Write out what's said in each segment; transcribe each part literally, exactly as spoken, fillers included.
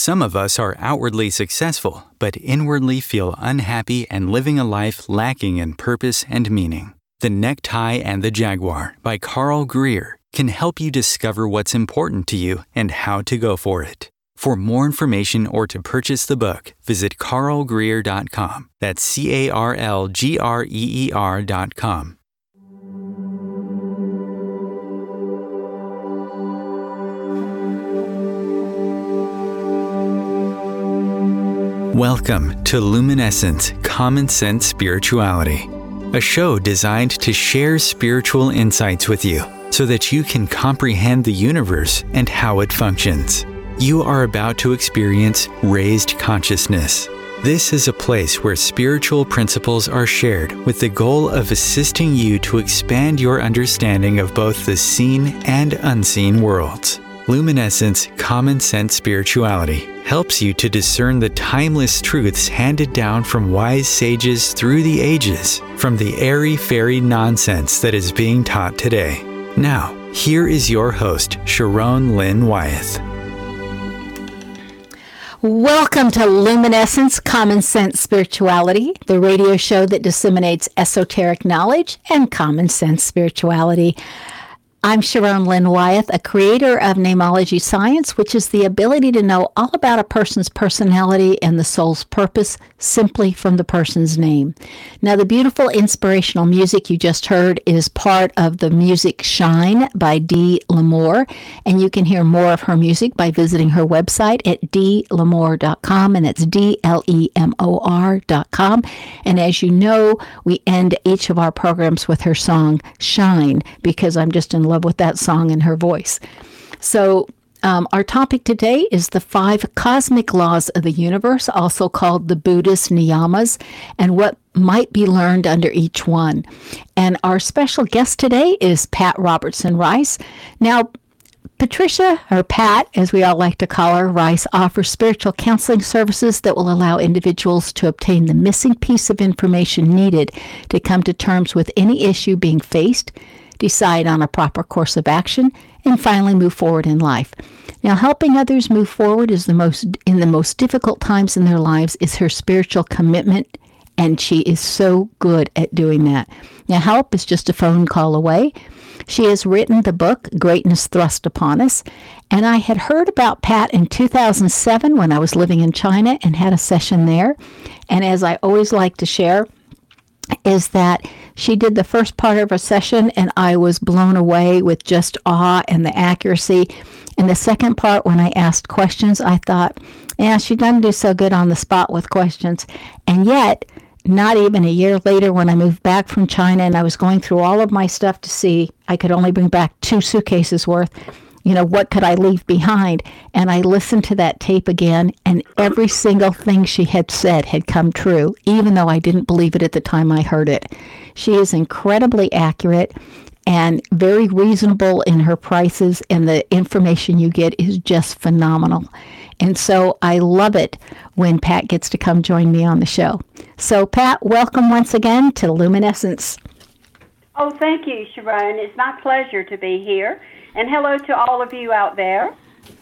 Some of us are outwardly successful, but inwardly feel unhappy and living a life lacking in purpose and meaning. The Necktie and the Jaguar by Carl Greer can help you discover what's important to you and how to go for it. For more information or to purchase the book, visit carl greer dot com. That's C A R L G R E E R dot com. Welcome to Luminescence Common Sense Spirituality, a show designed to share spiritual insights with you so that you can comprehend the universe and how it functions. You are about to experience raised consciousness. This is a place where spiritual principles are shared with the goal of assisting you to expand your understanding of both the seen and unseen worlds. Luminescence Common Sense Spirituality helps you to discern the timeless truths handed down from wise sages through the ages, from the airy-fairy nonsense that is being taught today. Now, here is your host, Sharon Lynn Wyeth. Welcome to Luminescence Common Sense Spirituality, the radio show that disseminates esoteric knowledge and common sense spirituality. I'm Sharon Lynn Wyeth, a creator of Namology Science, which is the ability to know all about a person's personality and the soul's purpose simply from the person's name. Now, the beautiful inspirational music you just heard is part of the music Shine by Dee Lamore, and you can hear more of her music by visiting her website at dee lamore dot com, and it's D L E M O R dot com. And as you know, we end each of our programs with her song Shine, because I'm just in love with that song and her voice. So um, our topic today is the five cosmic laws of the universe, also called the Buddhist niyamas, and what might be learned under each one. And our special guest today is Pat Robertson Rice. Now, Patricia, or Pat, as we all like to call her, Rice, offers spiritual counseling services that will allow individuals to obtain the missing piece of information needed to come to terms with any issue being faced, decide on a proper course of action, and finally move forward in life. Now, helping others move forward is the most in the most difficult times in their lives is her spiritual commitment, and she is so good at doing that. Now, help is just a phone call away. She has written the book, Greatness Thrust Upon Us, and I had heard about Pat in two thousand seven when I was living in China and had a session there. And as I always like to share, is that she did the first part of her session and I was blown away with just awe and the accuracy. And the second part, when I asked questions, I thought, yeah, she doesn't do so good on the spot with questions. And yet, not even a year later, when I moved back from China and I was going through all of my stuff to see, I could only bring back two suitcases worth, you know, what could I leave behind? And I listened to that tape again, and every single thing she had said had come true, even though I didn't believe it at the time I heard it. She is incredibly accurate and very reasonable in her prices, and the information you get is just phenomenal. And so I love it when Pat gets to come join me on the show. So, Pat, welcome once again to Luminescence. Oh, thank you, Sharon. It's my pleasure to be here. And hello to all of you out there.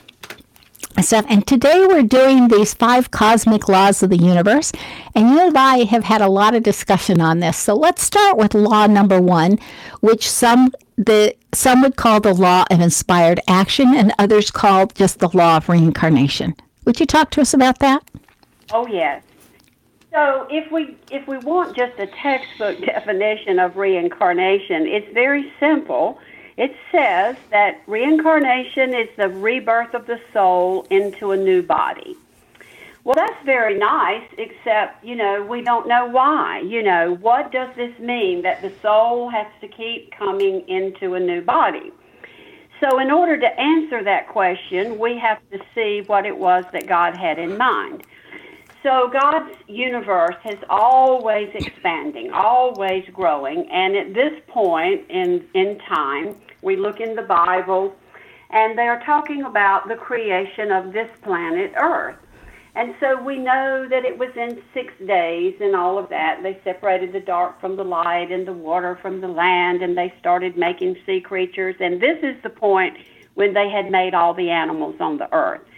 So, and today we're doing these five cosmic laws of the universe. And you and I have had a lot of discussion on this. So let's start with law number one, which some the some would call the law of inspired action and others call just the law of reincarnation. Would you talk to us about that? Oh, yes. So if we if we want just a textbook definition of reincarnation, it's very simple. It says that reincarnation is the rebirth of the soul into a new body. Well, that's very nice, except, you know, we don't know why. You know, what does this mean that the soul has to keep coming into a new body? So in order to answer that question, we have to see what it was that God had in mind. So God's universe is always expanding, always growing, and at this point in, in time, we look in the Bible, and they are talking about the creation of this planet Earth. And so we know that it was in six days and all of that. They separated the dark from the light and the water from the land, and they started making sea creatures. And this is the point when they had made all the animals on the earth.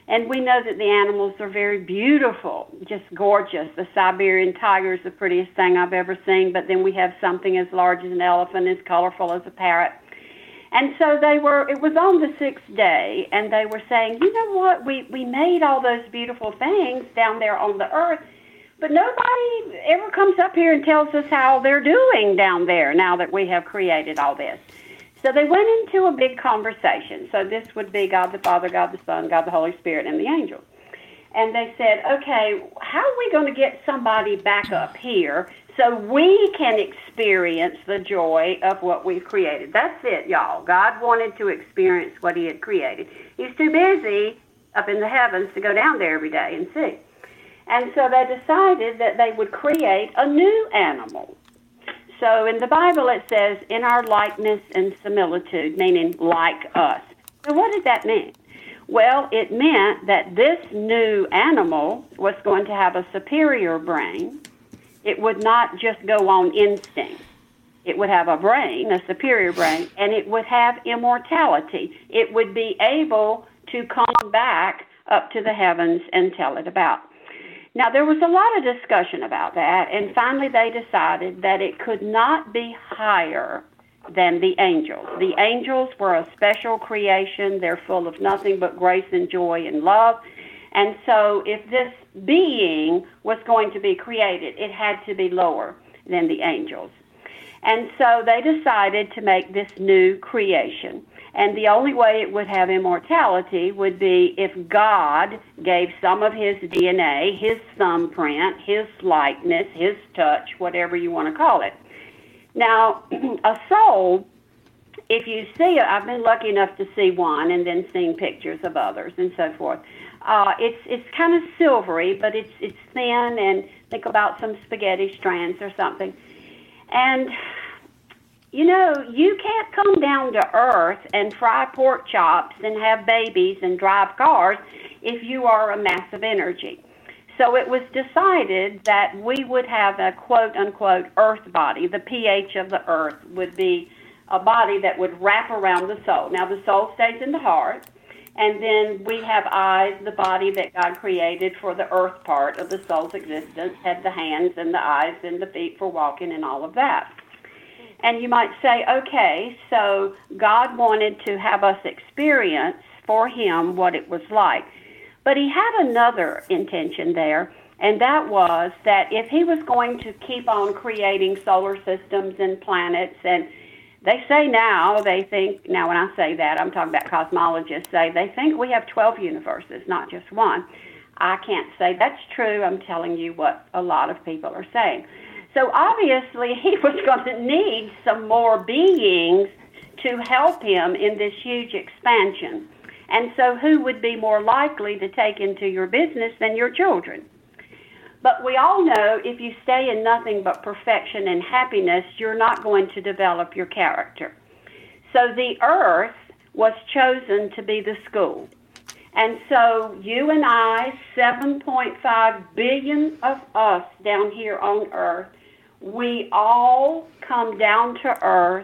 And we know that the animals are very beautiful, just gorgeous. The Siberian tiger is the prettiest thing I've ever seen, but then we have something as large as an elephant, as colorful as a parrot. And so they were, it was on the sixth day, and they were saying, you know what, we, we made all those beautiful things down there on the earth, but nobody ever comes up here and tells us how they're doing down there now that we have created all this. So they went into a big conversation. So this would be God the Father, God the Son, God the Holy Spirit, and the angels. And they said, okay, how are we going to get somebody back up here so we can experience the joy of what we've created? That's it, y'all. God wanted to experience what he had created. He's too busy up in the heavens to go down there every day and see. And so they decided that they would create a new animal. So in the Bible it says, in our likeness and similitude, meaning like us. So what did that mean? Well, it meant that this new animal was going to have a superior brain. It would not just go on instinct. It would have a brain, a superior brain, and it would have immortality. It would be able to come back up to the heavens and tell it about. Now, there was a lot of discussion about that, and finally they decided that it could not be higher than the angels. The angels were a special creation. They're full of nothing but grace and joy and love. And so if this being was going to be created, it had to be lower than the angels. And so they decided to make this new creation. And the only way it would have immortality would be if God gave some of his D N A, his thumbprint, his likeness, his touch, whatever you want to call it. Now, a soul, if you see it, I've been lucky enough to see one and then seen pictures of others and so forth. Uh, it's it's kind of silvery, but it's it's thin, and think about some spaghetti strands or something. And you know, you can't come down to earth and fry pork chops and have babies and drive cars if you are a mass of energy. So it was decided that we would have a quote-unquote earth body. The pH of the earth would be a body that would wrap around the soul. Now, the soul stays in the heart, and then we have eyes, the body that God created for the earth part of the soul's existence, had the hands and the eyes and the feet for walking and all of that. And you might say, okay, so God wanted to have us experience for him what it was like. But he had another intention there, and that was that if he was going to keep on creating solar systems and planets, and they say now, they think, now when I say that, I'm talking about cosmologists, say they think we have twelve universes, not just one. I can't say that's true. I'm telling you what a lot of people are saying. So obviously he was going to need some more beings to help him in this huge expansion. And so who would be more likely to take into your business than your children? But we all know if you stay in nothing but perfection and happiness, you're not going to develop your character. So the earth was chosen to be the school. And so you and I, seven point five billion of us down here on earth, we all come down to earth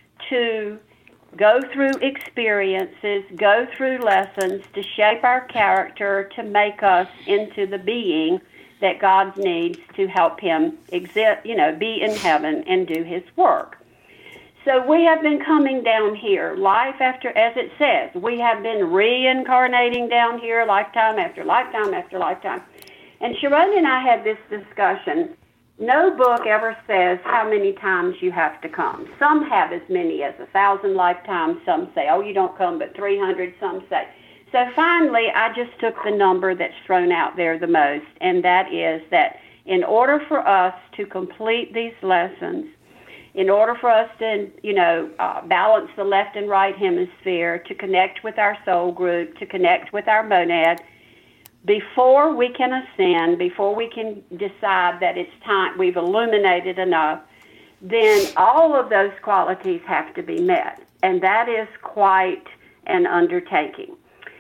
to go through experiences, go through lessons to shape our character, to make us into the being that God needs to help him exist, you know, be in heaven and do his work. So we have been coming down here, life after, as it says, we have been reincarnating down here lifetime after lifetime after lifetime. And Sharon and I had this discussion. No book ever says how many times you have to come. Some have as many as a thousand lifetimes. Some say, oh, you don't come but three hundred, some say. So finally, I just took the number that's thrown out there the most, and that is that in order for us to complete these lessons, in order for us to, you know, uh, balance the left and right hemisphere, to connect with our soul group, to connect with our monad, before we can ascend, before we can decide that it's time, we've illuminated enough, then all of those qualities have to be met. And that is quite an undertaking.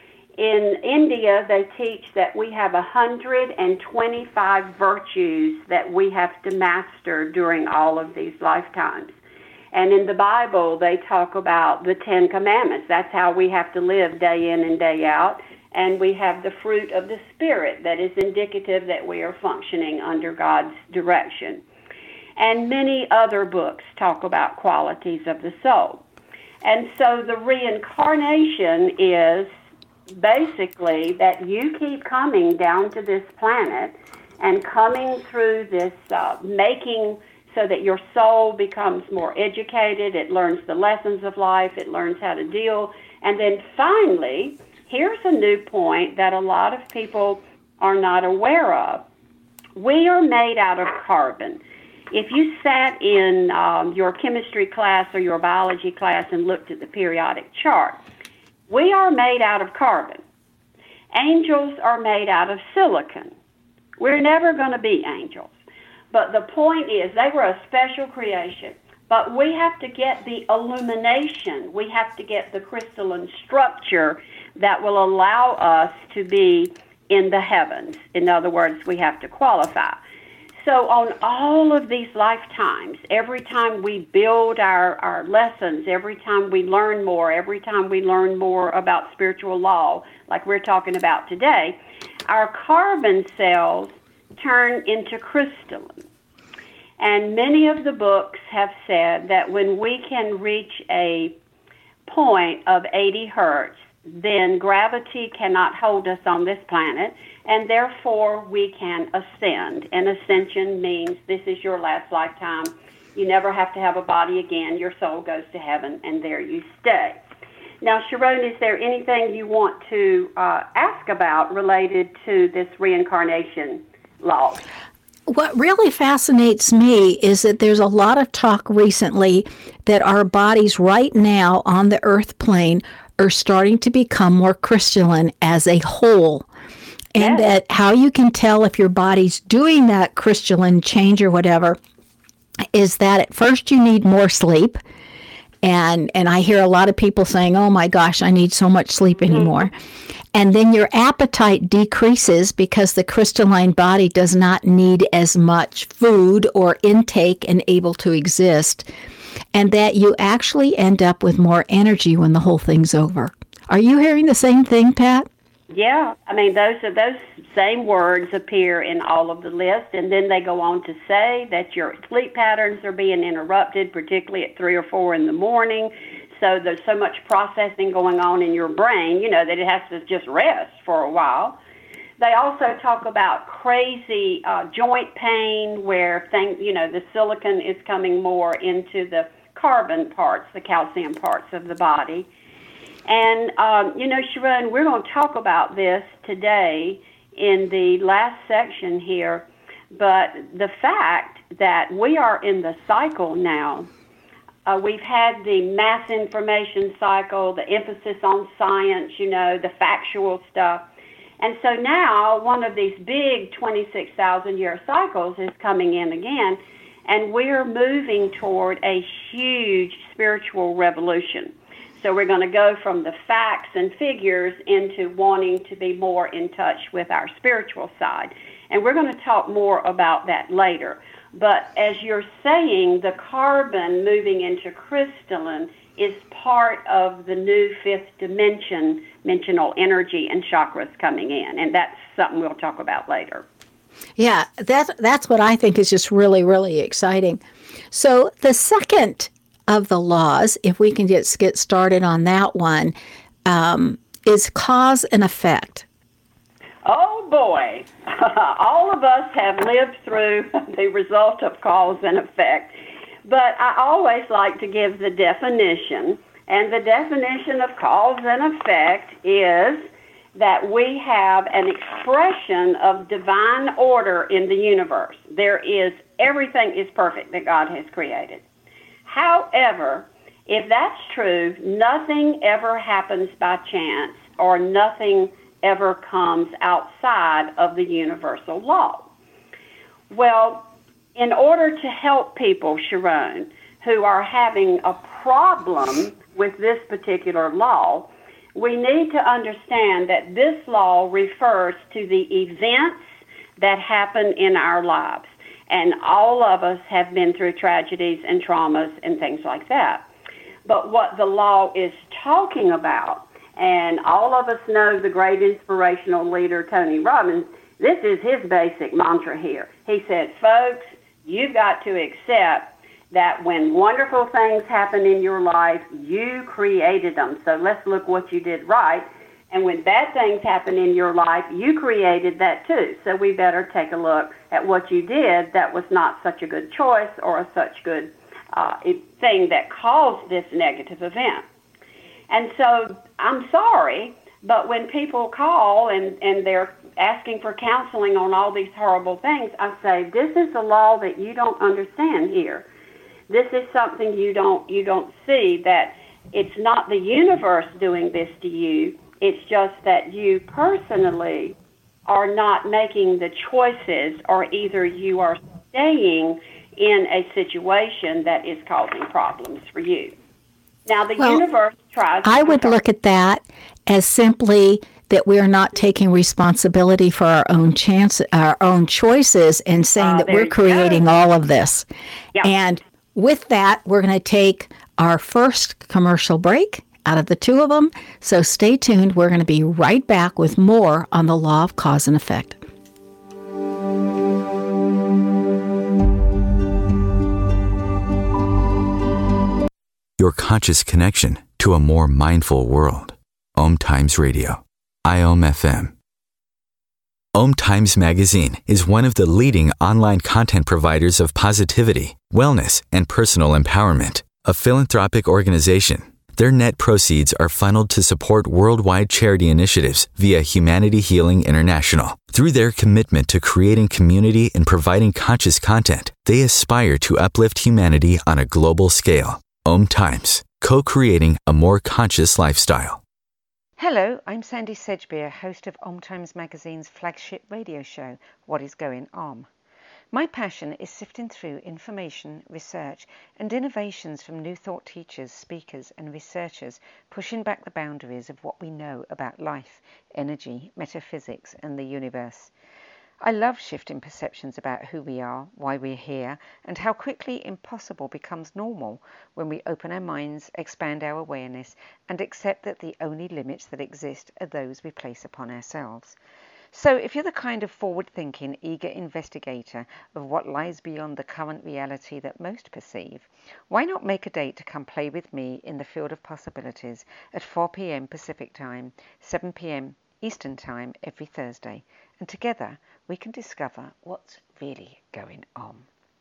In India, they teach that we have one hundred twenty-five virtues that we have to master during all of these lifetimes. And in the Bible, they talk about the Ten Commandments. That's how we have to live day in and day out. And we have the fruit of the Spirit that is indicative that we are functioning under God's direction. And many other books talk about qualities of the soul. And so the reincarnation is basically that you keep coming down to this planet and coming through this uh, making so that your soul becomes more educated, it learns the lessons of life, it learns how to deal, and then finally, here's a new point that a lot of people are not aware of. We are made out of carbon. If you sat in um, your chemistry class or your biology class and looked at the periodic chart, we are made out of carbon. Angels are made out of silicon. We're never going to be angels. But the point is, they were a special creation. But we have to get the illumination. We have to get the crystalline structure that will allow us to be in the heavens. In other words, we have to qualify. So on all of these lifetimes, every time we build our, our lessons, every time we learn more, every time we learn more about spiritual law, like we're talking about today, our carbon cells turn into crystalline. And many of the books have said that when we can reach a point of eighty hertz, then gravity cannot hold us on this planet, and therefore we can ascend. And ascension means this is your last lifetime. You never have to have a body again. Your soul goes to heaven, and there you stay. Now, Sharon, is there anything you want to uh, ask about related to this reincarnation law? What really fascinates me is that there's a lot of talk recently that our bodies right now on the earth plane are starting to become more crystalline as a whole. And yes. that how you can tell if your body's doing that crystalline change or whatever is that at first you need more sleep. And and I hear a lot of people saying, oh my gosh, I need so much sleep anymore. Mm-hmm. And then your appetite decreases because the crystalline body does not need as much food or intake and able to exist. And that you actually end up with more energy when the whole thing's over. Are you hearing the same thing, Pat? Yeah, I mean, those are those same words appear in all of the lists, and then they go on to say that your sleep patterns are being interrupted, particularly at three or four in the morning. So there's so much processing going on in your brain, you know, that it has to just rest for a while. They also talk about crazy uh, joint pain where things, you know, the silicon is coming more into the carbon parts, the calcium parts of the body. And, um, you know, Sharon, we're going to talk about this today in the last section here, but the fact that we are in the cycle now, uh, we've had the mass information cycle, the emphasis on science, you know, the factual stuff. And so now one of these big twenty-six thousand year cycles is coming in again, and we're moving toward a huge spiritual revolution. So we're going to go from the facts and figures into wanting to be more in touch with our spiritual side. And we're going to talk more about that later. But as you're saying, the carbon moving into crystalline is part of the new fifth dimension, dimensional energy and chakras coming in. And that's something we'll talk about later. Yeah, that's, that's what I think is just really, really exciting. So the second of the laws, if we can just get started on that one, um, is cause and effect. Oh, boy. All of us have lived through the result of cause and effect. But I always like to give the definition, and the definition of cause and effect is that we have an expression of divine order in the universe. There is, everything is perfect that God has created. However, if that's true, nothing ever happens by chance, or nothing ever comes outside of the universal law. Well, in order to help people, Sharon, who are having a problem with this particular law, we need to understand that this law refers to the events that happen in our lives. And all of us have been through tragedies and traumas and things like that. But what the law is talking about, And all of us know the great inspirational leader, Tony Robbins. This is his basic mantra here. He said, folks, you've got to accept that when wonderful things happen in your life, you created them. So let's look what you did right. And when bad things happen in your life, you created that too. So we better take a look at what you did that was not such a good choice or a such good uh, thing that caused this negative event. And so I'm sorry, but when people call and, and they're asking for counseling on all these horrible things, I say, this is a law that you don't understand here. This is something you don't you don't see, that it's not the universe doing this to you. It's just that you personally are not making the choices, or either you are staying in a situation that is causing problems for you. Now, the well, universe tries... I would look at that as simply that we're not taking responsibility for our own chance, our own choices, and saying uh, that we're creating go. all of this. Yep. And with that, we're going to take our first commercial break out of the two of them. So stay tuned. We're going to be right back with more on the law of cause and effect. Your conscious connection to a more mindful world. Om Times Radio. I O M F M. Om Times Magazine is one of the leading online content providers of positivity, wellness, and personal empowerment. A philanthropic organization, their net proceeds are funneled to support worldwide charity initiatives via Humanity Healing International. Through their commitment to creating community and providing conscious content, they aspire to uplift humanity on a global scale. Om Times, co-creating a more conscious lifestyle. Hello, I'm Sandy Sedgbeer, host of Om Times Magazine's flagship radio show, What is Going Om? My passion is sifting through information, research, and innovations from new thought teachers, speakers, and researchers, pushing back the boundaries of what we know about life, energy, metaphysics, and the universe. I love shifting perceptions about who we are, why we're here, and how quickly impossible becomes normal when we open our minds, expand our awareness, and accept that the only limits that exist are those we place upon ourselves. So if you're the kind of forward-thinking, eager investigator of what lies beyond the current reality that most perceive, why not make a date to come play with me in the field of possibilities at four p.m. Pacific Time, seven p.m. Eastern Time every Thursday, and together we can discover what's really going on.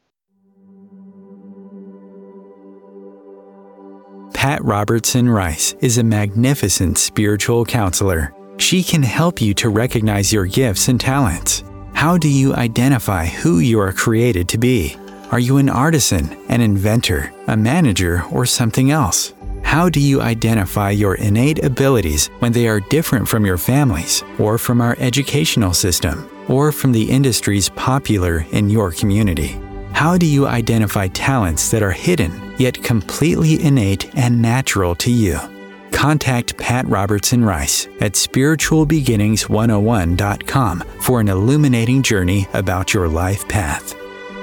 Pat Robertson Rice is a magnificent spiritual counselor. She can help you to recognize your gifts and talents. How do you identify who you are created to be? Are you an artisan, an inventor, a manager, or something else? How do you identify your innate abilities when they are different from your family's, or from our educational system, or from the industries popular in your community? How do you identify talents that are hidden, yet completely innate and natural to you? Contact Pat Robertson Rice at spiritual beginnings one oh one dot com for an illuminating journey about your life path.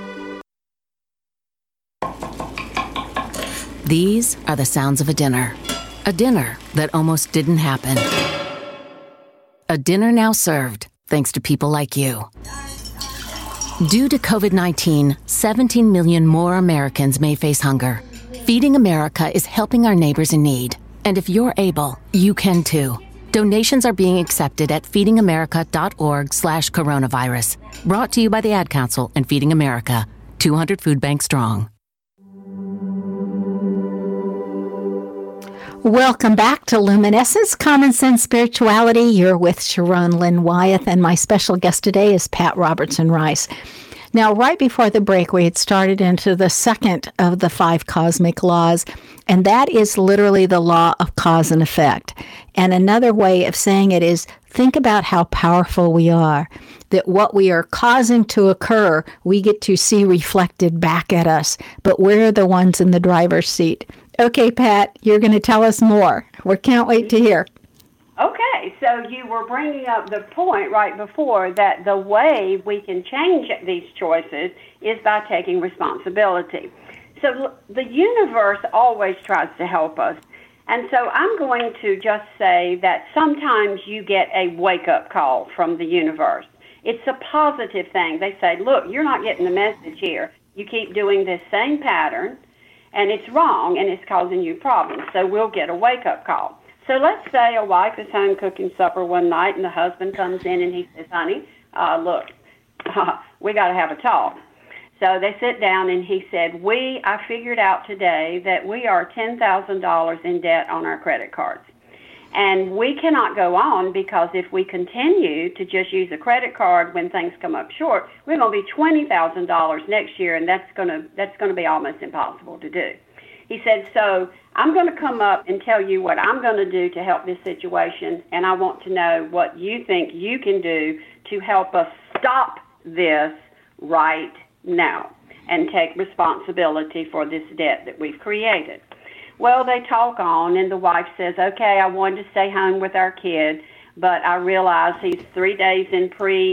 These are the sounds of a dinner. A dinner that almost didn't happen. A dinner now served, thanks to people like you. Due to covid nineteen, seventeen million more Americans may face hunger. Feeding America is helping our neighbors in need. And if you're able, you can too. Donations are being accepted at feedingamerica.org slash coronavirus. Brought to you by the Ad Council and Feeding America, two hundred Food Bank strong. Welcome back to Luminescence, Common Sense Spirituality. You're with Sharon Lynn Wyeth, and my special guest today is Pat Robertson Rice. Now, right before the break, we had started into the second of the five cosmic laws, and that is literally the law of cause and effect. And another way of saying it is, think about how powerful we are, that what we are causing to occur, we get to see reflected back at us, but we're the ones in the driver's seat. Okay, Pat, you're going to tell us more. We can't wait to hear. Okay, so you were bringing up the point right before that the way we can change these choices is by taking responsibility. So the universe always tries to help us. And so I'm going to just say that sometimes you get a wake-up call from the universe. It's a positive thing. They say, look, you're not getting the message here. You keep doing this same pattern, and it's wrong, and it's causing you problems. So we'll get a wake-up call. So let's say a wife is home cooking supper one night, and the husband comes in, and he says, honey, uh, look, uh, we got to have a talk. So they sit down, and he said, we, I figured out today that we are ten thousand dollars in debt on our credit cards. And we cannot go on because if we continue to just use a credit card when things come up short, we're going to be twenty thousand dollars next year, and that's going to that's going to be almost impossible to do. He said, so I'm going to come up and tell you what I'm going to do to help this situation, and I want to know what you think you can do to help us stop this right now and take responsibility for this debt that we've created. Well, they talk on, and the wife says, okay, I wanted to stay home with our kid, but I realize he's three days in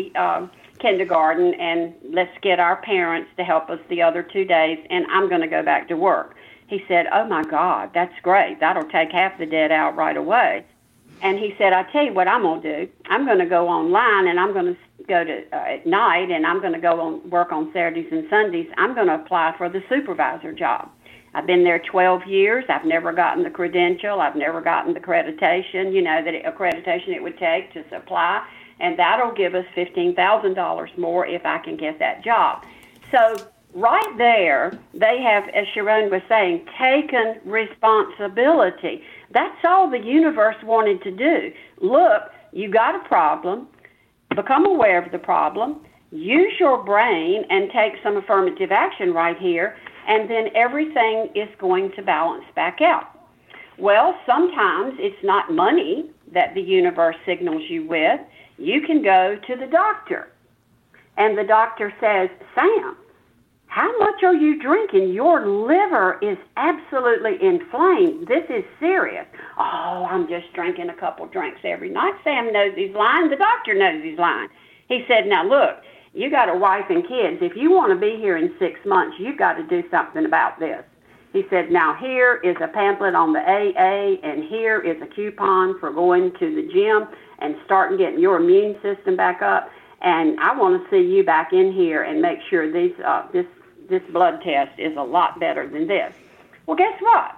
pre-kindergarten, uh, and let's get our parents to help us the other two days, and I'm going to go back to work. He said, oh, my God, that's great. That'll take half the debt out right away. And he said, I tell you what I'm going to do. I'm going to go online, and I'm going to go to uh, at night, and I'm going to go on work on Saturdays and Sundays. I'm going to apply for the supervisor job. I've been there twelve years. I've never gotten the credential. I've never gotten the accreditation, you know, that it, accreditation it would take to apply, and that'll give us fifteen thousand dollars more if I can get that job. So right there, they have, as Sharon was saying, taken responsibility. That's all the universe wanted to do. Look, you got a problem. Become aware of the problem. Use your brain and take some affirmative action right here, and then everything is going to balance back out. Well, sometimes it's not money that the universe signals you with. You can go to the doctor, and the doctor says, Sam, how much are you drinking? Your liver is absolutely inflamed. This is serious. Oh, I'm just drinking a couple drinks every night. Sam knows he's lying. The doctor knows he's lying. He said, now look, you got a wife and kids. If you want to be here in six months, you've got to do something about this. He said, now here is a pamphlet on the A A, and here is a coupon for going to the gym and starting getting your immune system back up. And I want to see you back in here and make sure these, uh, this this blood test is a lot better than this. Well, guess what?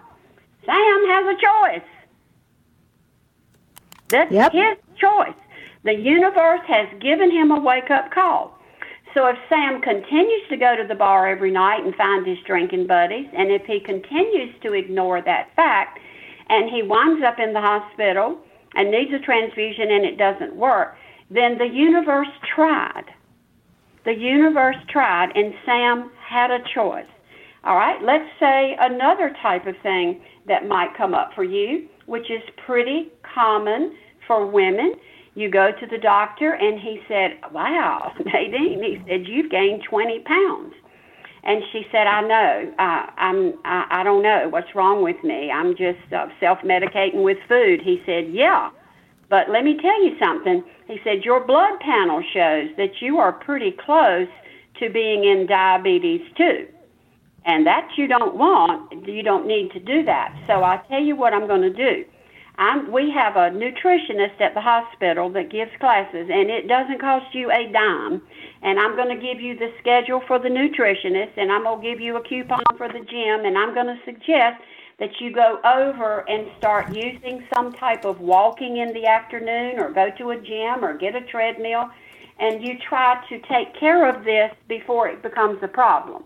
Sam has a choice. That's yep. his choice. The universe has given him a wake-up call. So if Sam continues to go to the bar every night and find his drinking buddies, and if he continues to ignore that fact, and he winds up in the hospital and needs a transfusion and it doesn't work, then the universe tried. The universe tried, and Sam had a choice. All right, let's say another type of thing that might come up for you, which is pretty common for women. You go to the doctor, and he said, wow, Nadine, he said, you've gained twenty pounds. And she said, I know. Uh, I'm, I, I don't know what's wrong with me. I'm just uh, self-medicating with food. He said, yeah. But let me tell you something. He said, your blood panel shows that you are pretty close to being in diabetes too. And that you don't want. You don't need to do that. So I tell you what I'm going to do. I'm, we have a nutritionist at the hospital that gives classes, and it doesn't cost you a dime. And I'm going to give you the schedule for the nutritionist, and I'm going to give you a coupon for the gym, and I'm going to suggest that you go over and start using some type of walking in the afternoon, or go to a gym or get a treadmill, and you try to take care of this before it becomes a problem.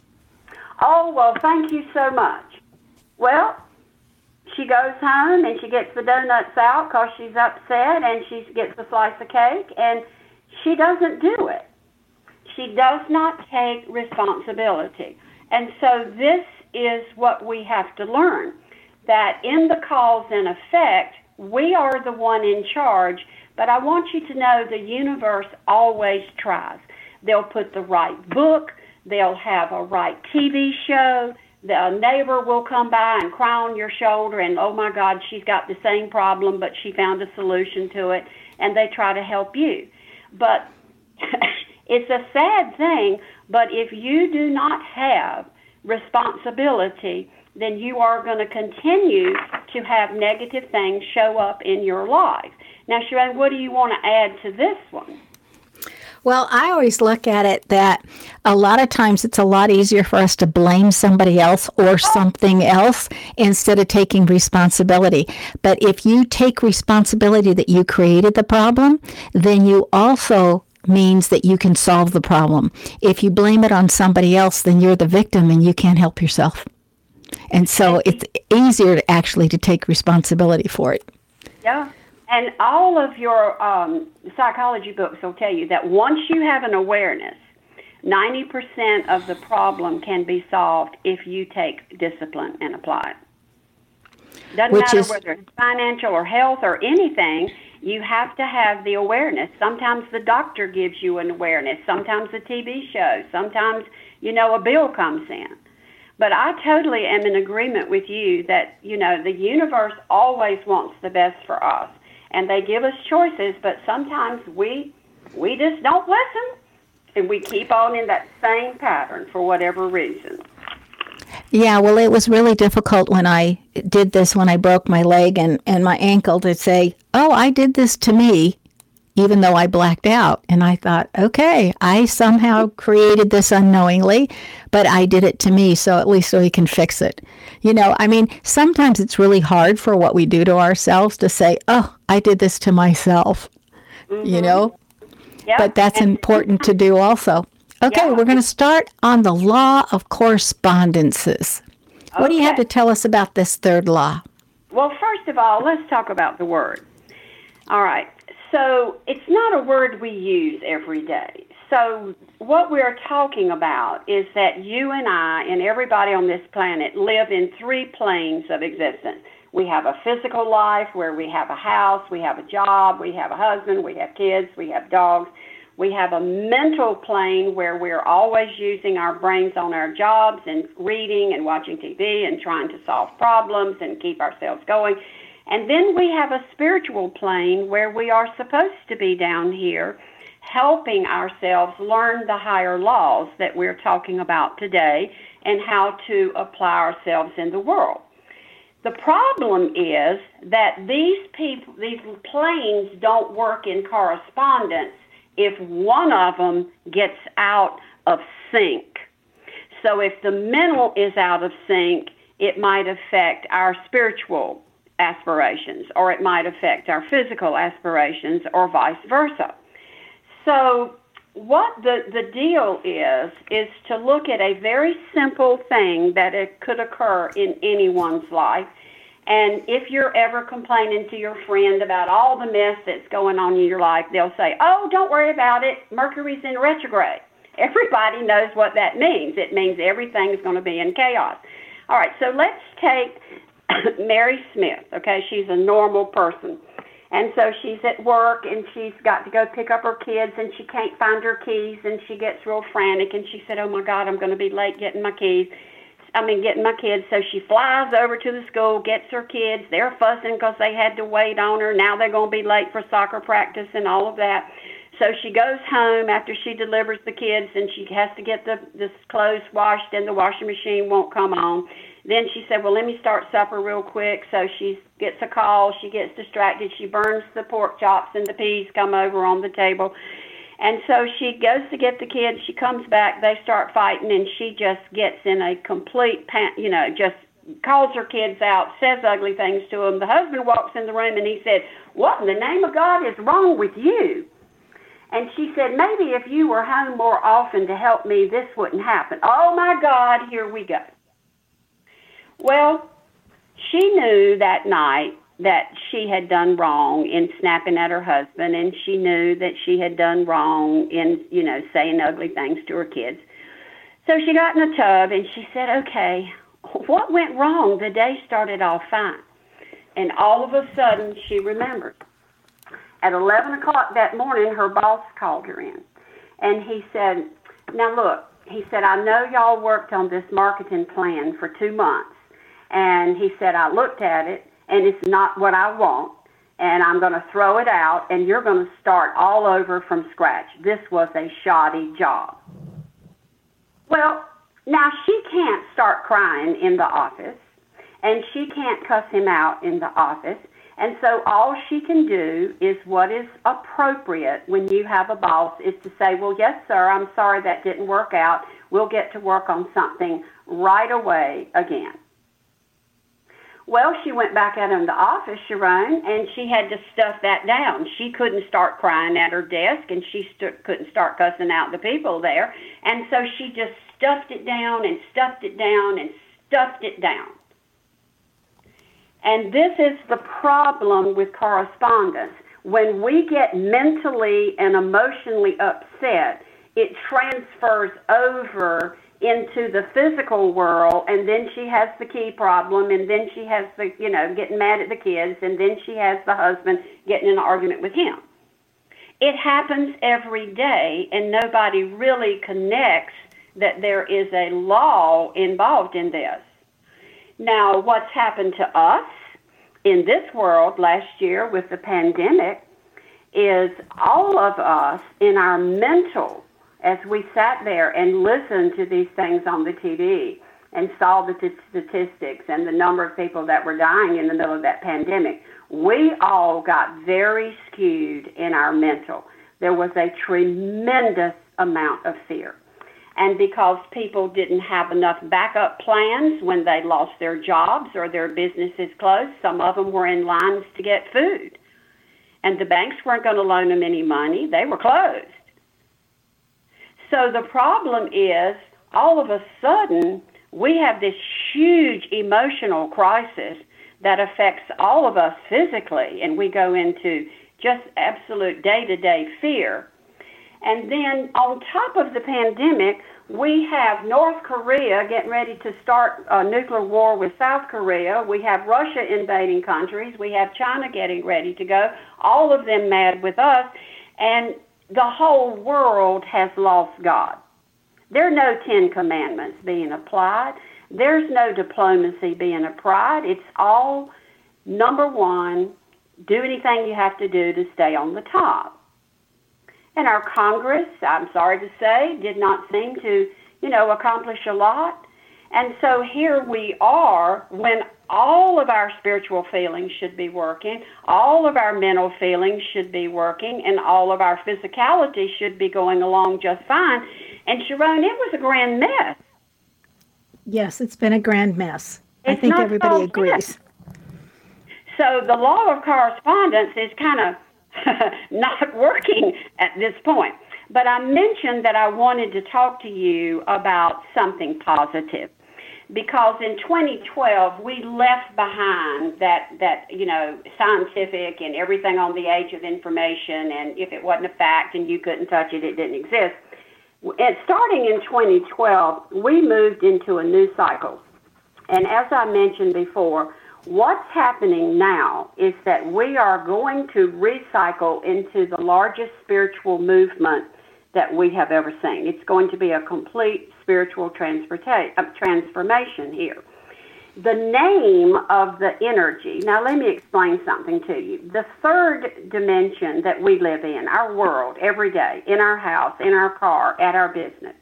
Oh, well, thank you so much. Well, she goes home and she gets the donuts out because she's upset, and she gets a slice of cake, and she doesn't do it. She does not take responsibility. And so this is what we have to learn, that in the cause and effect, we are the one in charge, but I want you to know the universe always tries. They'll put the right book, they'll have a right T V show, the neighbor will come by and cry on your shoulder, and oh my God, she's got the same problem, but she found a solution to it, and they try to help you. But it's a sad thing, but if you do not have responsibility then you are going to continue to have negative things show up in your life. Now, Sharon, what do you want to add to this one? Well, I always look at it that a lot of times it's a lot easier for us to blame somebody else or something else instead of taking responsibility. But if you take responsibility that you created the problem, then you also means that you can solve the problem. If you blame it on somebody else, then you're the victim and you can't help yourself. And so it's easier to actually to take responsibility for it. Yeah. And all of your um, psychology books will tell you that once you have an awareness, ninety percent of the problem can be solved if you take discipline and apply it. Doesn't Which matter is, whether it's financial or health or anything, you have to have the awareness. Sometimes the doctor gives you an awareness. Sometimes a T V show. Sometimes, you know, a bill comes in. But I totally am in agreement with you that, you know, the universe always wants the best for us. And they give us choices, but sometimes we we just don't listen, and we keep on in that same pattern for whatever reason. Yeah, well, it was really difficult when I did this, when I broke my leg and, and my ankle, to say, oh, I did this to me, even though I blacked out. And I thought, okay, I somehow created this unknowingly, but I did it to me, so at least we can fix it. You know, I mean, sometimes it's really hard for what we do to ourselves to say, oh, I did this to myself, mm-hmm. you know, yep. But that's and important to do also. Okay, yeah. We're going to start on the law of correspondences. What okay. do you have to tell us about this third law? Well, first of all, let's talk about the word. All right. So it's not a word we use every day. So what we're talking about is that you and I and everybody on this planet live in three planes of existence. We have a physical life where we have a house, we have a job, we have a husband, we have kids, we have dogs. We have a mental plane where we're always using our brains on our jobs and reading and watching T V and trying to solve problems and keep ourselves going. And then we have a spiritual plane where we are supposed to be down here helping ourselves learn the higher laws that we're talking about today and how to apply ourselves in the world. The problem is that these people, these planes don't work in correspondence if one of them gets out of sync. So if the mental is out of sync, it might affect our spiritual aspirations, or it might affect our physical aspirations, or vice versa. So what the, the deal is, is to look at a very simple thing that it could occur in anyone's life. And if you're ever complaining to your friend about all the mess that's going on in your life, they'll say, oh, don't worry about it. Mercury's in retrograde. Everybody knows what that means. It means everything's going to be in chaos. All right, so let's take Mary Smith, okay? She's a normal person. And so she's at work, and she's got to go pick up her kids, and she can't find her keys, and she gets real frantic, and she said, oh, my God, I'm going to be late getting my keys. I mean, getting my kids. So she flies over to the school, gets her kids. They're fussing because they had to wait on her. Now they're going to be late for soccer practice and all of that. So she goes home after she delivers the kids, and she has to get the, the clothes washed, and the washing machine won't come on. Then she said, well, let me start supper real quick. So she gets a call. She gets distracted. She burns the pork chops, and the peas come over on the table. And so she goes to get the kids. She comes back. They start fighting, and she just gets in a complete, pan- you know, just calls her kids out, says ugly things to them. The husband walks in the room, and he said, what in the name of God is wrong with you? And she said, maybe if you were home more often to help me, this wouldn't happen. Oh, my God, here we go. Well, she knew that night that she had done wrong in snapping at her husband, and she knew that she had done wrong in, you know, saying ugly things to her kids. So she got in a tub, and she said, okay, what went wrong? The day started off fine. And all of a sudden, she remembered. At eleven o'clock that morning, her boss called her in, and he said, now look, he said, I know y'all worked on this marketing plan for two months. And he said, I looked at it, and it's not what I want, and I'm going to throw it out, and you're going to start all over from scratch. This was a shoddy job. Well, Now, she can't start crying in the office, and she can't cuss him out in the office. And so all she can do is what is appropriate when you have a boss is to say, well, yes, sir, I'm sorry that didn't work out. We'll get to work on something right away again. Well, she went back out in the office, Sharon, and she had to stuff that down. She couldn't start crying at her desk, and she st- couldn't start cussing out the people there. And so she just stuffed it down and stuffed it down and stuffed it down. And this is the problem with correspondence. When we get mentally and emotionally upset, it transfers over into the physical world, and then she has the key problem, and then she has the, you know, getting mad at the kids, and then she has the husband getting in an argument with him. It happens every day, and nobody really connects that there is a law involved in this. Now, what's happened to us in this world last year with the pandemic is all of us in our mental, as we sat there and listened to these things on the T V and saw the t- statistics and the number of people that were dying in the middle of that pandemic, we all got very skewed in our mental. There was a tremendous amount of fear. And because people didn't have enough backup plans when they lost their jobs or their businesses closed, some of them were in lines to get food. And the banks weren't going to loan them any money. They were closed. So the problem is, all of a sudden, we have this huge emotional crisis that affects all of us physically, and we go into just absolute day-to-day fear. And then on top of the pandemic, we have North Korea getting ready to start a nuclear war with South Korea. We have Russia invading countries. We have China getting ready to go, all of them mad with us. And the whole world has lost God. There are no Ten Commandments being applied. There's no diplomacy being applied. It's all, number one, do anything you have to do to stay on the top. And our Congress, I'm sorry to say, did not seem to, you know, accomplish a lot. And so here we are when all of our spiritual feelings should be working, all of our mental feelings should be working, and all of our physicality should be going along just fine. And Sharon, it was a grand mess. Yes, it's been a grand mess. It's I think not everybody agrees. So the law of correspondence is kind of not working at this point. But I mentioned that I wanted to talk to you about something positive, because in twenty twelve we left behind that, that you know, scientific and everything on the age of information, and if it wasn't a fact and you couldn't touch it, it didn't exist. And starting in twenty twelve, we moved into a new cycle. And as I mentioned before, what's happening now is that we are going to recycle into the largest spiritual movement that we have ever seen. It's going to be a complete spiritual transporta- uh, transformation here. The name of the energy, now let me explain something to you. The third dimension that we live in, our world, every day, in our house, in our car, at our business,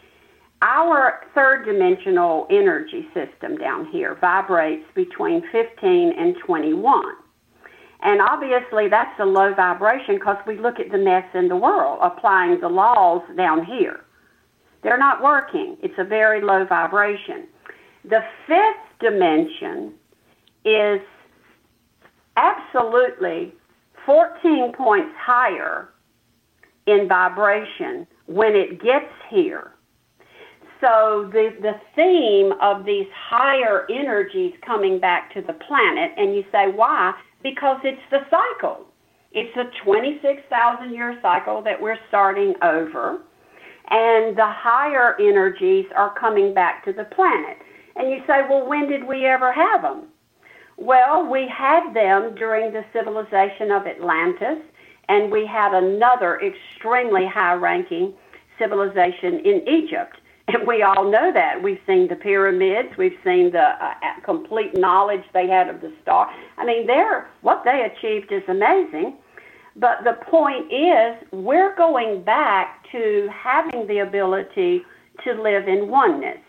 our third dimensional energy system down here vibrates between fifteen and twenty-one. And obviously that's a low vibration because we look at the mess in the world, applying the laws down here. They're not working. It's a very low vibration. The fifth dimension is absolutely fourteen points higher in vibration when it gets here. So the, the theme of these higher energies coming back to the planet, and you say, why? Because it's the cycle. It's a twenty-six thousand year cycle that we're starting over, and the higher energies are coming back to the planet. And you say, well, when did we ever have them? Well, we had them during the civilization of Atlantis, and we had another extremely high-ranking civilization in Egypt. And we all know that. We've seen the pyramids. We've seen the uh, complete knowledge they had of the star. I mean, they're, what they achieved is amazing. But the point is, we're going back to having the ability to live in oneness.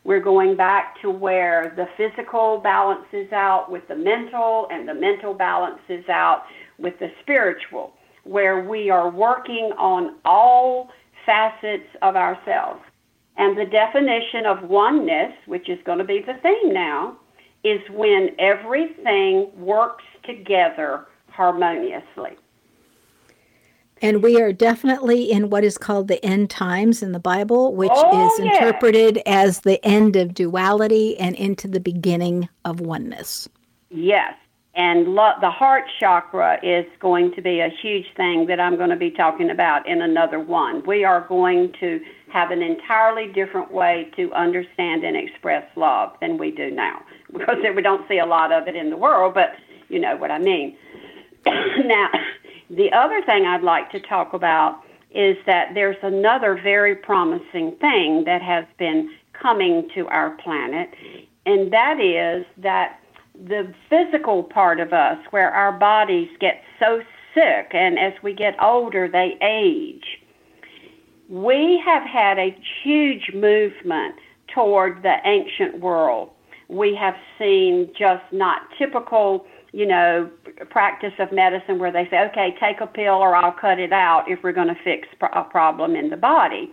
We're going back to where the physical balances out with the mental, and the mental balances out with the spiritual, where we are working on all facets of ourselves. And the definition of oneness, which is going to be the theme now, is when everything works together harmoniously. And we are definitely in what is called the end times in the Bible, which oh, is yes. interpreted as the end of duality and into the beginning of oneness. Yes. And lo- the heart chakra is going to be a huge thing that I'm going to be talking about in another one. We are going to have an entirely different way to understand and express love than we do now, because we don't see a lot of it in the world, but you know what I mean. Now, the other thing I'd like to talk about is that there's another very promising thing that has been coming to our planet, and that is that the physical part of us, where our bodies get so sick, and as we get older, they age. We have had a huge movement toward the ancient world. We have seen just not typical, you know, practice of medicine where they say, okay, take a pill or I'll cut it out if we're going to fix a problem in the body.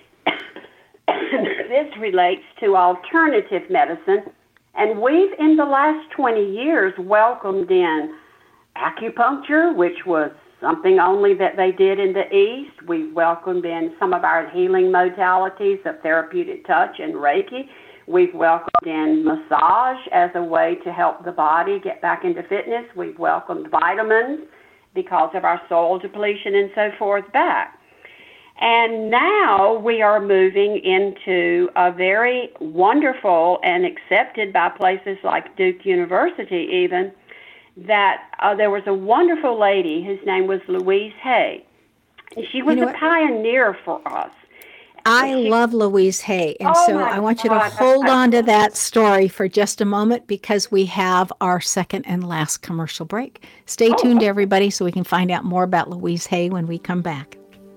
This relates to alternative medicine. And we've, in the last twenty years, welcomed in acupuncture, which was something only that they did in the East. We've welcomed in some of our healing modalities of therapeutic touch and Reiki. We've welcomed in massage as a way to help the body get back into fitness. We've welcomed vitamins because of our soil depletion and so forth back. And now we are moving into a very wonderful and accepted by places like Duke University even, that uh, there was a wonderful lady whose name was Louise Hay. She was you know a pioneer for us. I she, love Louise Hay, and oh so I want you to God, hold I, on to that story for just a moment because we have our second and last commercial break. Stay oh, tuned, everybody, so we can find out more about Louise Hay when we come back.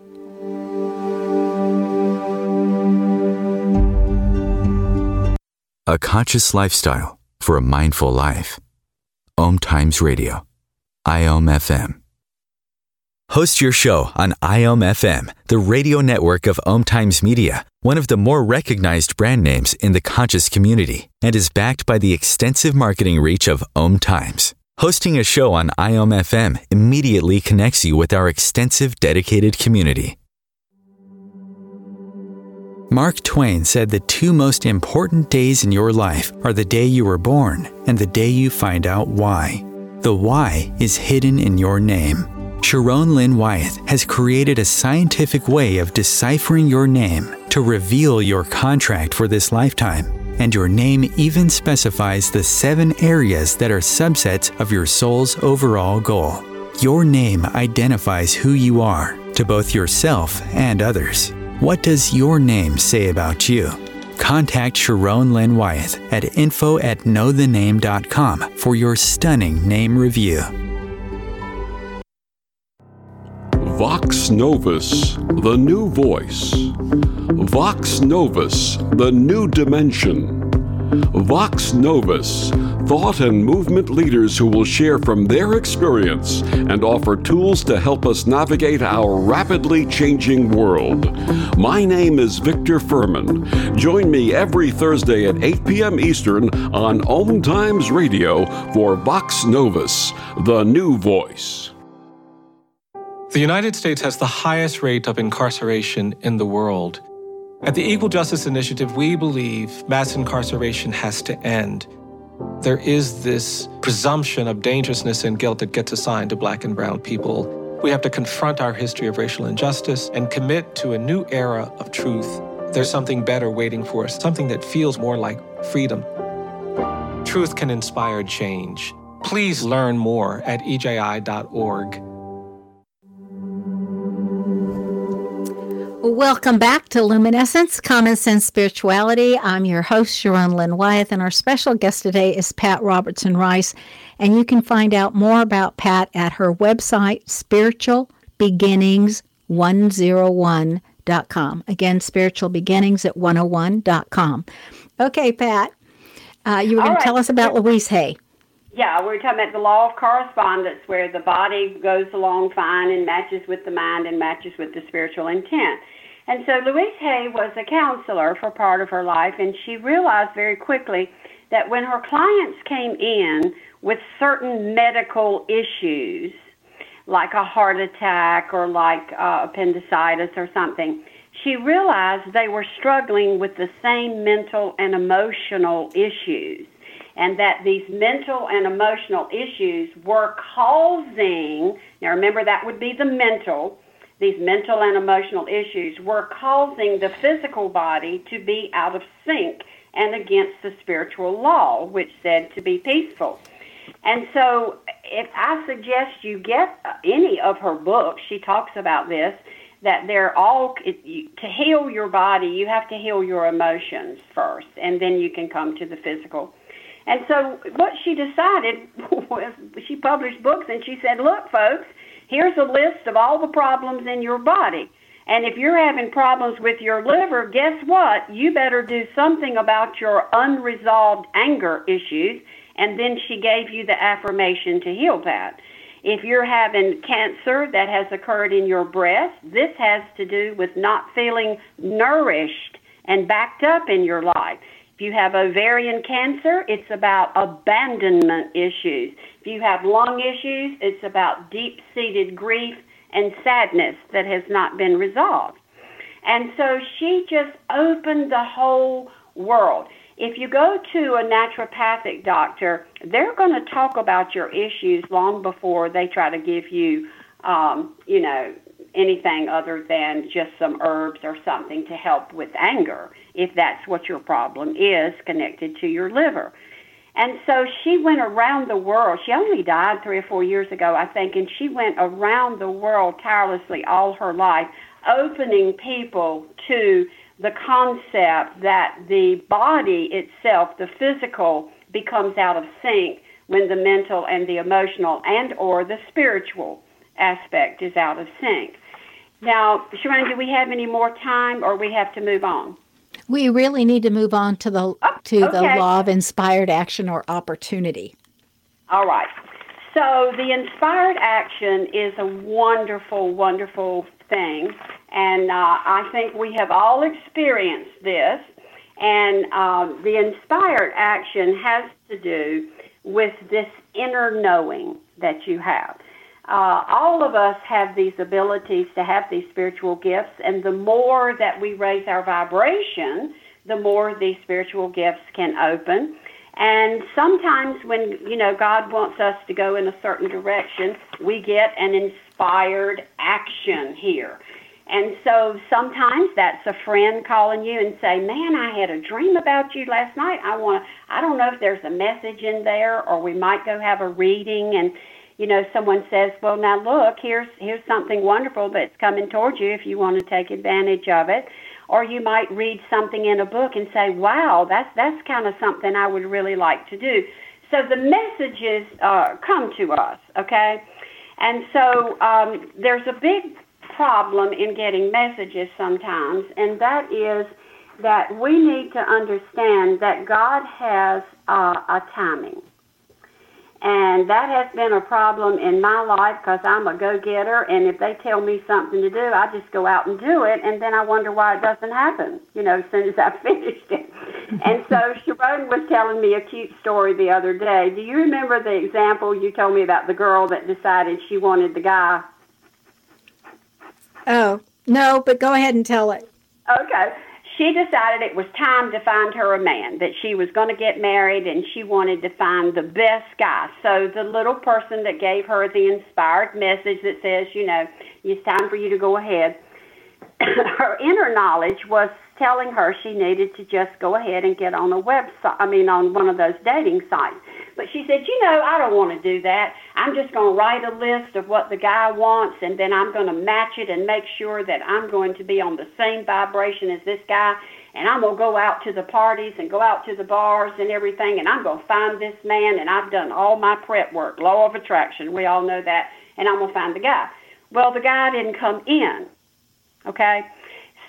A conscious lifestyle for a mindful life. Om Times Radio, I O M F M. Host your show on I O M F M, the radio network of Om Times Media, one of the more recognized brand names in the conscious community, and is backed by the extensive marketing reach of Om Times. Hosting a show on I O M F M immediately connects you with our extensive dedicated community. Mark Twain said the two most important days in your life are the day you were born and the day you find out why. The why is hidden in your name. Sharon Lynn Wyeth has created a scientific way of deciphering your name to reveal your contract for this lifetime. And your name even specifies the seven areas that are subsets of your soul's overall goal. Your name identifies who you are to both yourself and others. What does your name say about you? Contact Sharon Lynn Wyeth at info at know the name dot com for your stunning name review. Vox Novus, the new voice. Vox Novus, the new dimension. Vox Novus, thought and movement leaders who will share from their experience and offer tools to help us navigate our rapidly changing world. My name is Victor Furman. Join me every Thursday at eight p.m. Eastern on Om Times Radio for Vox Novus, the new voice. The United States has the highest rate of incarceration in the world. At the Equal Justice Initiative, we believe mass incarceration has to end. There is this presumption of dangerousness and guilt that gets assigned to Black and brown people. We have to confront our history of racial injustice and commit to a new era of truth. There's something better waiting for us, something that feels more like freedom. Truth can inspire change. Please learn more at E J I dot org. Welcome back to Luminescence, Common Sense Spirituality. I'm your host, Sharon Lynn Wyeth, and our special guest today is Pat Robertson Rice. And you can find out more about Pat at her website, spiritual beginnings one oh one dot com. Again, spiritual beginnings at one oh one dot com. Okay, Pat, uh, you were going right. to tell us about Louise Hay. Yeah, we were talking about the law of correspondence, where the body goes along fine and matches with the mind and matches with the spiritual intent. And so Louise Hay was a counselor for part of her life, and she realized very quickly that when her clients came in with certain medical issues, like a heart attack or like uh, appendicitis or something, she realized they were struggling with the same mental and emotional issues, and that these mental and emotional issues were causing, now remember that would be the mental, these mental and emotional issues were causing the physical body to be out of sync and against the spiritual law, which said to be peaceful. And so if I suggest you get any of her books, she talks about this, that they're all, to heal your body, you have to heal your emotions first, and then you can come to the physical. And so what she decided was, she published books, and she said, look, folks, here's a list of all the problems in your body. And if you're having problems with your liver, guess what? You better do something about your unresolved anger issues. And then she gave you the affirmation to heal that. If you're having cancer that has occurred in your breast, this has to do with not feeling nourished and backed up in your life. If you have ovarian cancer, it's about abandonment issues. If you have lung issues, it's about deep-seated grief and sadness that has not been resolved. And so she just opened the whole world. If you go to a naturopathic doctor, they're going to talk about your issues long before they try to give you, um, you know, anything other than just some herbs or something to help with anger, if that's what your problem is connected to your liver. And so she went around the world. She only died three or four years ago, I think, and she went around the world tirelessly all her life, opening people to the concept that the body itself, the physical, becomes out of sync when the mental and the emotional and or the spiritual aspect is out of sync. Now, Sharon, do we have any more time, or we have to move on? We really need to move on to the oh, to okay. the law of inspired action or opportunity. All right. So the inspired action is a wonderful, wonderful thing, and uh, I think we have all experienced this. And uh, the inspired action has to do with this inner knowing that you have. Uh, all of us have these abilities to have these spiritual gifts, and the more that we raise our vibration, the more these spiritual gifts can open. And sometimes when, you know, God wants us to go in a certain direction, we get an inspired action here. And so sometimes that's a friend calling you and say, man, I had a dream about you last night. I want to, I don't know if there's a message in there, or we might go have a reading, and you know, someone says, well, now look, here's here's something wonderful that's coming towards you if you want to take advantage of it. Or you might read something in a book and say, wow, that's that's kind of something I would really like to do. So the messages uh, come to us, okay? And so um, there's a big problem in getting messages sometimes, and that is that we need to understand that God has uh, a timing. And that has been a problem in my life because I'm a go-getter, and if they tell me something to do, I just go out and do it, and then I wonder why it doesn't happen, you know, as soon as I've finished it. And so Sharon was telling me a cute story the other day. Do you remember the example you told me about the girl that decided she wanted the guy? Oh, no, but go ahead and tell it. Okay. She decided it was time to find her a man, that she was going to get married, and she wanted to find the best guy. So the little person that gave her the inspired message that says, you know, it's time for you to go ahead, her inner knowledge was telling her she needed to just go ahead and get on a website, I mean, on one of those dating sites. But she said, you know, I don't want to do that. I'm just going to write a list of what the guy wants, and then I'm going to match it and make sure that I'm going to be on the same vibration as this guy, and I'm going to go out to the parties and go out to the bars and everything, and I'm going to find this man, and I've done all my prep work, law of attraction, we all know that, and I'm going to find the guy. Well, the guy didn't come in, okay?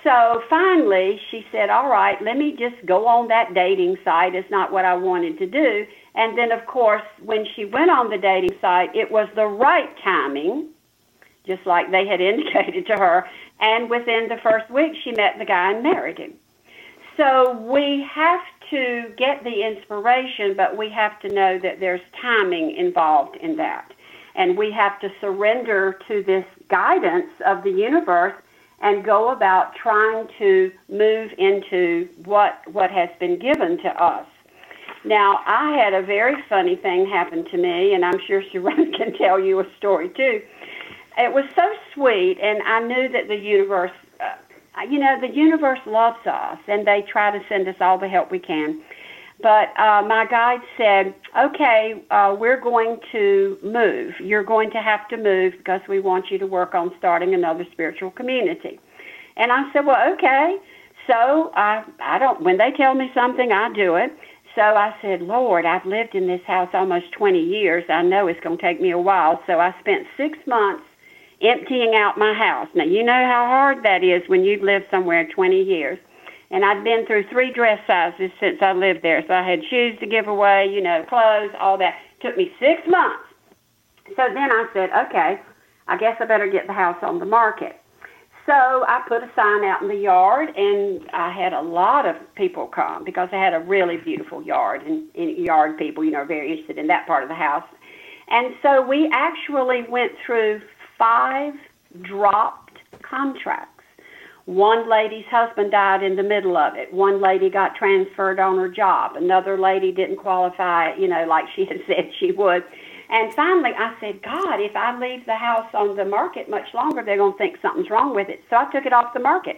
So finally, she said, all right, let me just go on that dating site. It's not what I wanted to do. And then, of course, when she went on the dating site, it was the right timing, just like they had indicated to her. And within the first week, she met the guy and married him. So we have to get the inspiration, but we have to know that there's timing involved in that. And we have to surrender to this guidance of the universe and go about trying to move into what what has been given to us. Now, I had a very funny thing happen to me, and I'm sure Sharon can tell you a story too. It was so sweet, and I knew that the universe, uh, you know, the universe loves us, and they try to send us all the help we can. But uh, my guide said, okay, uh, we're going to move. You're going to have to move because we want you to work on starting another spiritual community. And I said, well, okay. So I, I don't, when they tell me something, I do it. So I said, Lord, I've lived in this house almost twenty years. I know it's going to take me a while. So I spent six months emptying out my house. Now, you know how hard that is when you've lived somewhere twenty years. And I'd been through three dress sizes since I lived there. So I had shoes to give away, you know, clothes, all that. It took me six months. So then I said, okay, I guess I better get the house on the market. So I put a sign out in the yard, and I had a lot of people come because I had a really beautiful yard, and, and yard people, you know, are very interested in that part of the house. And so we actually went through five dropped contracts. One lady's husband died in the middle of it. One lady got transferred on her job. Another lady didn't qualify, you know, like she had said she would. And finally, I said, God, if I leave the house on the market much longer, they're going to think something's wrong with it. So I took it off the market.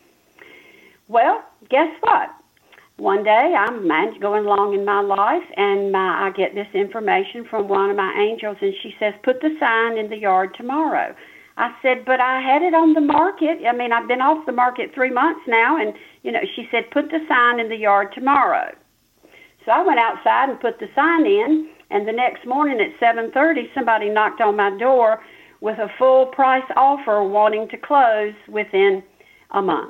Well, guess what? One day, I'm going along in my life, and my, I get this information from one of my angels, and she says, put the sign in the yard tomorrow. I said, but I had it on the market. I mean, I've been off the market three months now, and, you know, she said, put the sign in the yard tomorrow. So I went outside and put the sign in, and the next morning at seven thirty, somebody knocked on my door with a full price offer wanting to close within a month.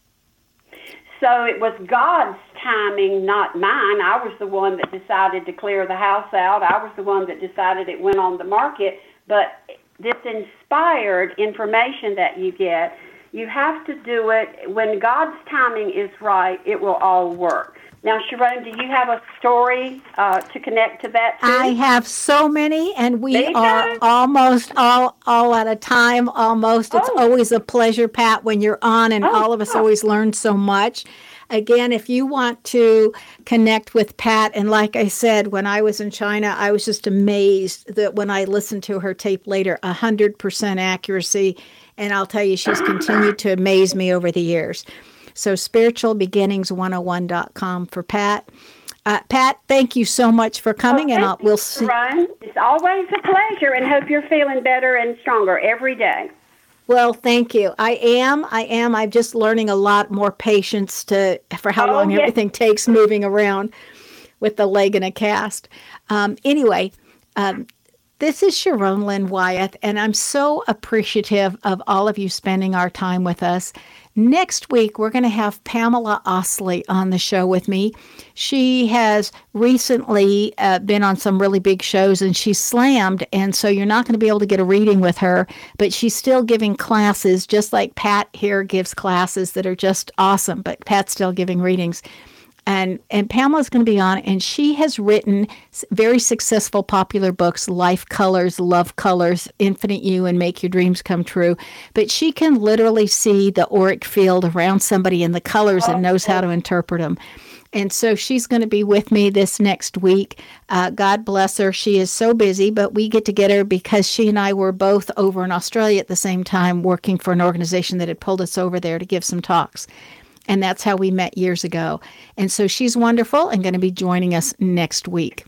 So it was God's timing, not mine. I was the one that decided to clear the house out. I was the one that decided it went on the market. But this inspired information that you get, you have to do it. When God's timing is right, it will all work. Now, Sharon, do you have a story uh, to connect to that too? I have so many, and we Me are too. almost all all out of time, almost. It's Oh. always a pleasure, Pat, when you're on, and Oh, all of us oh. always learn so much. Again, if you want to connect with Pat, and like I said, when I was in China, I was just amazed that when I listened to her tape later, one hundred percent accuracy, and I'll tell you, she's continued to amaze me over the years. So spiritual beginnings one oh one dot com for Pat. Uh, Pat, thank you so much for coming, Well, and I'll, thank you, we'll see. Sharon. It's always a pleasure, and hope you're feeling better and stronger every day. Well, thank you. I am. I am. I'm just learning a lot more patience to for how Oh, long yes. everything takes moving around with the leg in a cast. Um, anyway, um, this is Sharon Lynn Wyeth, and I'm so appreciative of all of you spending our time with us. Next week, we're going to have Pamela Osley on the show with me. She has recently uh, been on some really big shows, and she's slammed, and so you're not going to be able to get a reading with her, but she's still giving classes, just like Pat here gives classes that are just awesome, but Pat's still giving readings. And and Pamela's going to be on, and she has written very successful popular books, Life Colors, Love Colors, Infinite You, and Make Your Dreams Come True. But she can literally see the auric field around somebody in the colors and knows how to interpret them. And so she's going to be with me this next week. Uh, God bless her. She is so busy, but we get to get her because she and I were both over in Australia at the same time working for an organization that had pulled us over there to give some talks. And that's how we met years ago. And so she's wonderful and going to be joining us next week.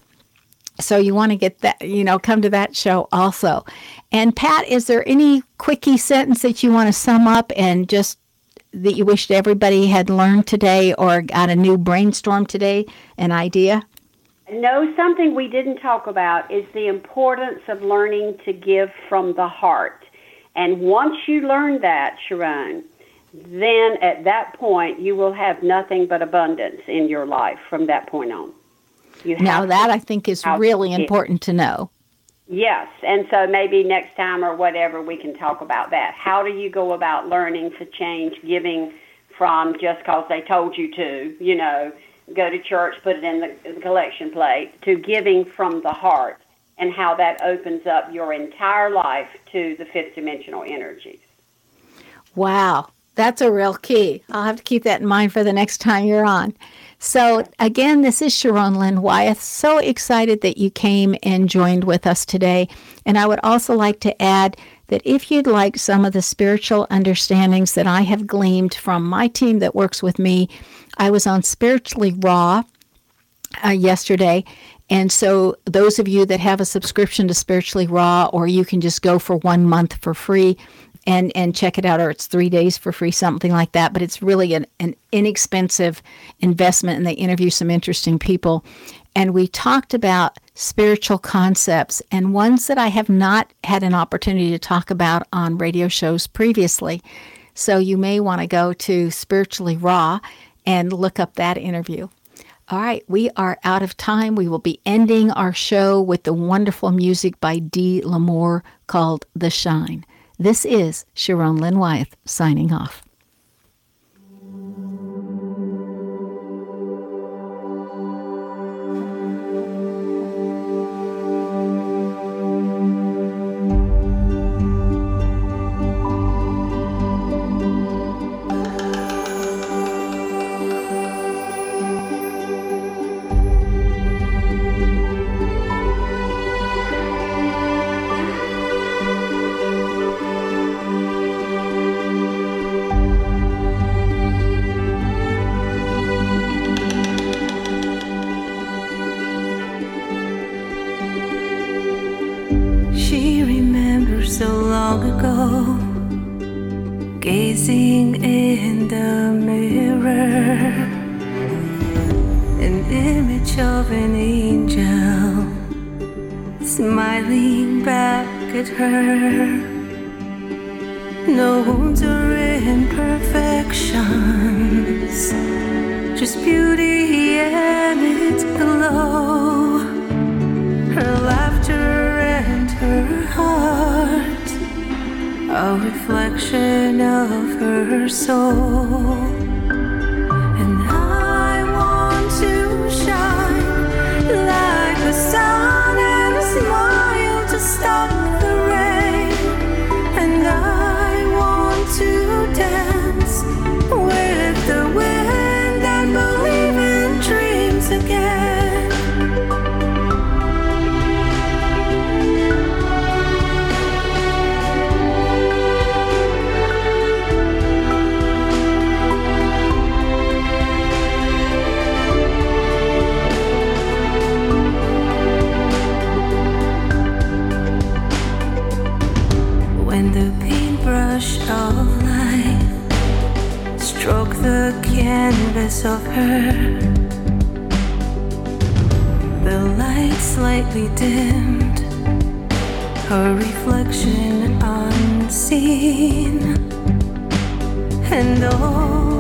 So you want to get that, you know, come to that show also. And Pat, is there any quickie sentence that you want to sum up and just that you wished everybody had learned today or got a new brainstorm today, an idea? No, something we didn't talk about is the importance of learning to give from the heart. And once you learn that, Sharon, then at that point you will have nothing but abundance in your life from that point on. You now that I think is really important to know. Yes, and so maybe next time or whatever we can talk about that. How do you go about learning to change giving from just because they told you to, you know, go to church, put it in the, the collection plate, to giving from the heart, and how that opens up your entire life to the fifth dimensional energies. Wow, that's a real key. I'll have to keep that in mind for the next time you're on. So again, this is Sharon Lynn Wyeth. So excited that you came and joined with us today. And I would also like to add that if you'd like some of the spiritual understandings that I have gleaned from my team that works with me, I was on Spiritually Raw uh, yesterday. And so those of you that have a subscription to Spiritually Raw, or you can just go for one month for free, And, and check it out, or it's three days for free, something like that. But it's really an, an inexpensive investment, and they interview some interesting people. And we talked about spiritual concepts, and ones that I have not had an opportunity to talk about on radio shows previously. So you may want to go to Spiritually Raw and look up that interview. All right, we are out of time. We will be ending our show with the wonderful music by Dee L'Amour called The Shine. This is Sharon Lynn Wyeth signing off. So long ago, gazing in the mirror, an image of an angel smiling back at her. No wounds or imperfections, just beauty and its glow. Her laughter and her heart, a reflection of her soul. And I want to shine like the sun and smile to stop the rain. And I want to dance with the wind and believe in dreams again. Of life stroke the canvas of her, the light slightly dimmed, her reflection unseen, and all